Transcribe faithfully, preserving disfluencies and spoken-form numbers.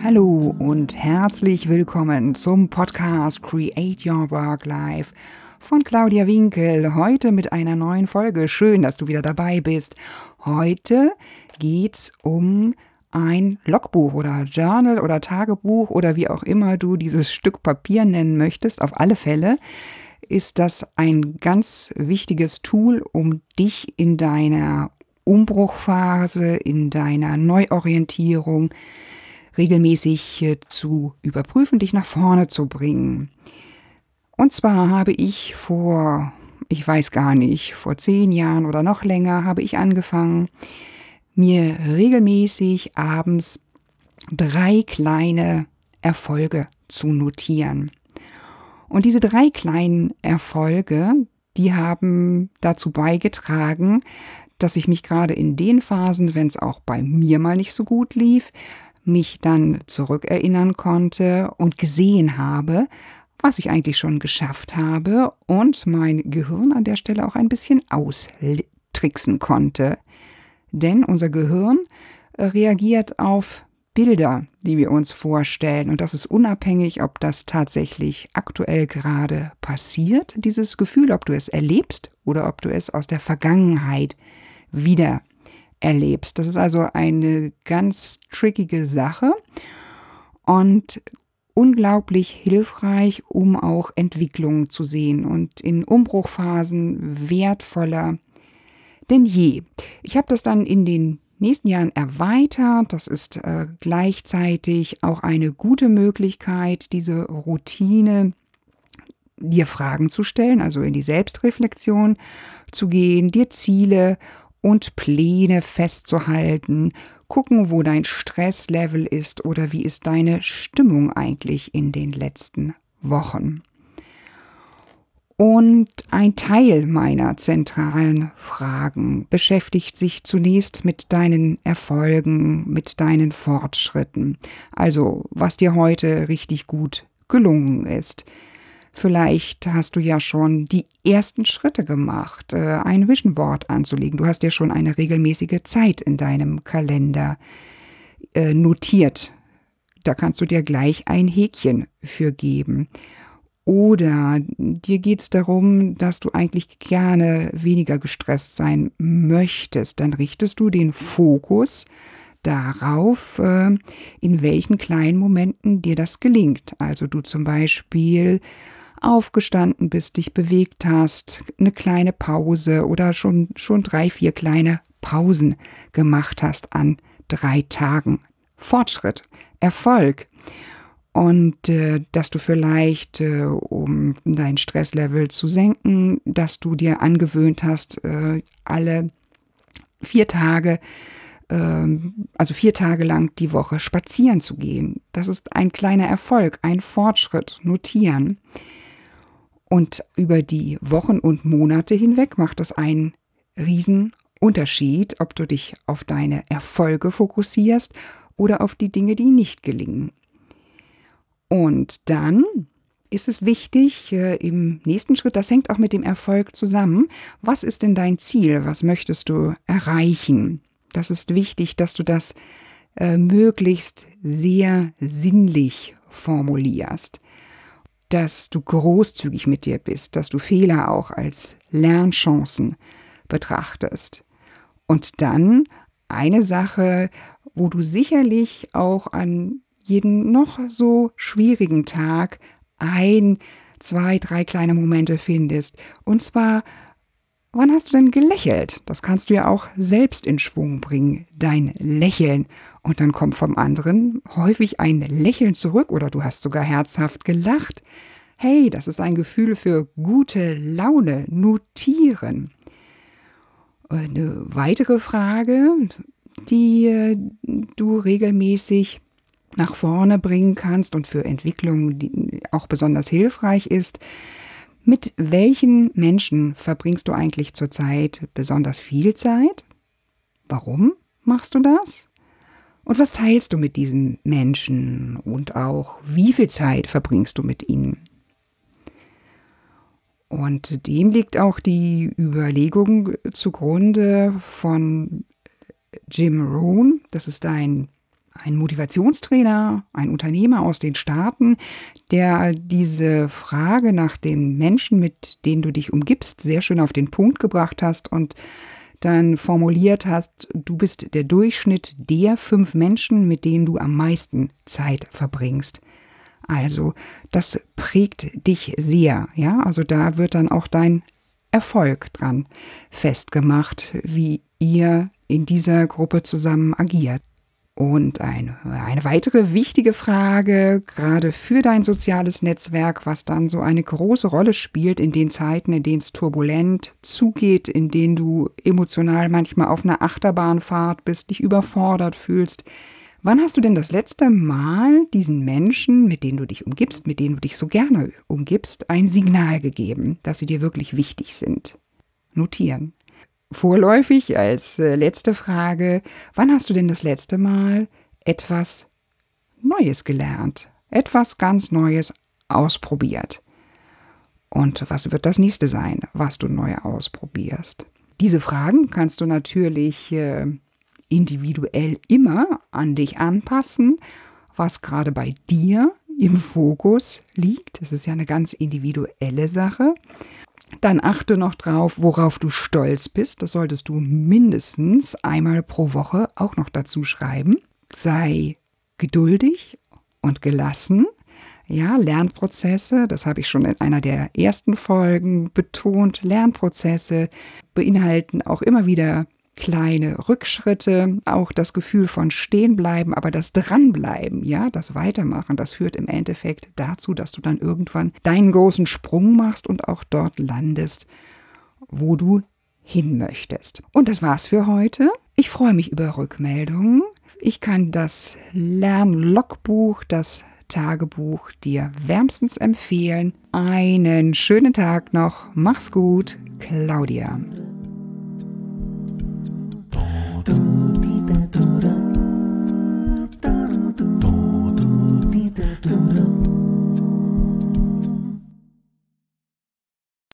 Hallo und herzlich willkommen zum Podcast Create Your Work Life von Claudia Winkel. Heute mit einer neuen Folge. Schön, dass du wieder dabei bist. Heute geht's um ein Logbuch oder Journal oder Tagebuch oder wie auch immer du dieses Stück Papier nennen möchtest. Auf alle Fälle ist das ein ganz wichtiges Tool, um dich in deiner Umbruchphase, in deiner Neuorientierung regelmäßig äh, zu überprüfen, dich nach vorne zu bringen. Und zwar habe ich vor, ich weiß gar nicht, vor zehn Jahren oder noch länger habe ich angefangen, mir regelmäßig abends drei kleine Erfolge zu notieren. Und diese drei kleinen Erfolge, die haben dazu beigetragen, dass ich mich gerade in den Phasen, wenn es auch bei mir mal nicht so gut lief, mich dann zurückerinnern konnte und gesehen habe, was ich eigentlich schon geschafft habe und mein Gehirn an der Stelle auch ein bisschen austricksen konnte. Denn unser Gehirn reagiert auf Bilder, die wir uns vorstellen. Und das ist unabhängig, ob das tatsächlich aktuell gerade passiert, dieses Gefühl, ob du es erlebst oder ob du es aus der Vergangenheit wieder erlebst. Das ist also eine ganz trickige Sache und unglaublich hilfreich, um auch Entwicklungen zu sehen und in Umbruchphasen wertvoller denn je. Ich habe das dann in den nächsten Jahren erweitert. Das ist äh, gleichzeitig auch eine gute Möglichkeit, diese Routine, dir Fragen zu stellen, also in die Selbstreflexion zu gehen, dir Ziele und Pläne festzuhalten, gucken, wo dein Stresslevel ist oder wie ist deine Stimmung eigentlich in den letzten Wochen. Und ein Teil meiner zentralen Fragen beschäftigt sich zunächst mit deinen Erfolgen, mit deinen Fortschritten. Also, was dir heute richtig gut gelungen ist. Vielleicht hast du ja schon die ersten Schritte gemacht, ein Vision Board anzulegen. Du hast dir schon eine regelmäßige Zeit in deinem Kalender notiert. Da kannst du dir gleich ein Häkchen für geben. Oder dir geht es darum, dass du eigentlich gerne weniger gestresst sein möchtest. Dann richtest du den Fokus darauf, in welchen kleinen Momenten dir das gelingt. Also du zum Beispiel aufgestanden bist, dich bewegt hast, eine kleine Pause oder schon, schon drei, vier kleine Pausen gemacht hast an drei Tagen. Fortschritt, Erfolg. Und äh, dass du vielleicht, äh, um dein Stresslevel zu senken, dass du dir angewöhnt hast, äh, alle vier Tage, äh, also vier Tage lang die Woche spazieren zu gehen. Das ist ein kleiner Erfolg, ein Fortschritt, notieren. Und über die Wochen und Monate hinweg macht das einen riesen Unterschied, ob du dich auf deine Erfolge fokussierst oder auf die Dinge, die nicht gelingen. Und dann ist es wichtig, äh, im nächsten Schritt, das hängt auch mit dem Erfolg zusammen, was ist denn dein Ziel, was möchtest du erreichen? Das ist wichtig, dass du das äh, möglichst sehr sinnlich formulierst, dass du großzügig mit dir bist, dass du Fehler auch als Lernchancen betrachtest. Und dann eine Sache, wo du sicherlich auch an jeden noch so schwierigen Tag ein, zwei, drei kleine Momente findest. Und zwar, wann hast du denn gelächelt? Das kannst du ja auch selbst in Schwung bringen, dein Lächeln. Und dann kommt vom anderen häufig ein Lächeln zurück oder du hast sogar herzhaft gelacht. Hey, das ist ein Gefühl für gute Laune. Notieren. Eine weitere Frage, die du regelmäßig nach vorne bringen kannst und für Entwicklung die auch besonders hilfreich ist: Mit welchen Menschen verbringst du eigentlich zurzeit besonders viel Zeit? Warum machst du das? Und was teilst du mit diesen Menschen und auch wie viel Zeit verbringst du mit ihnen? Und dem liegt auch die Überlegung zugrunde von Jim Rohn. Das ist ein ein Motivationstrainer, ein Unternehmer aus den Staaten, der diese Frage nach den Menschen, mit denen du dich umgibst, sehr schön auf den Punkt gebracht hast und dann formuliert hast, du bist der Durchschnitt der fünf Menschen, mit denen du am meisten Zeit verbringst. Also, das prägt dich sehr, ja? Also da wird dann auch dein Erfolg dran festgemacht, wie ihr in dieser Gruppe zusammen agiert. Und ein, eine weitere wichtige Frage, gerade für dein soziales Netzwerk, was dann so eine große Rolle spielt in den Zeiten, in denen es turbulent zugeht, in denen du emotional manchmal auf einer Achterbahnfahrt bist, dich überfordert fühlst. Wann hast du denn das letzte Mal diesen Menschen, mit denen du dich umgibst, mit denen du dich so gerne umgibst, ein Signal gegeben, dass sie dir wirklich wichtig sind? Notieren. Vorläufig als äh, letzte Frage, wann hast du denn das letzte Mal etwas Neues gelernt, etwas ganz Neues ausprobiert? Und was wird das nächste sein, was du neu ausprobierst? Diese Fragen kannst du natürlich äh, individuell immer an dich anpassen, was gerade bei dir im Fokus liegt. Das ist ja eine ganz individuelle Sache. Dann achte noch drauf, worauf du stolz bist. Das solltest du mindestens einmal pro Woche auch noch dazu schreiben. Sei geduldig und gelassen. Ja, Lernprozesse, das habe ich schon in einer der ersten Folgen betont. Lernprozesse beinhalten auch immer wieder kleine Rückschritte, auch das Gefühl von Stehenbleiben, aber das Dranbleiben, ja, das Weitermachen, das führt im Endeffekt dazu, dass du dann irgendwann deinen großen Sprung machst und auch dort landest, wo du hin möchtest. Und das war's für heute. Ich freue mich über Rückmeldungen. Ich kann das Lernlogbuch, das Tagebuch dir wärmstens empfehlen. Einen schönen Tag noch. Mach's gut, Claudia.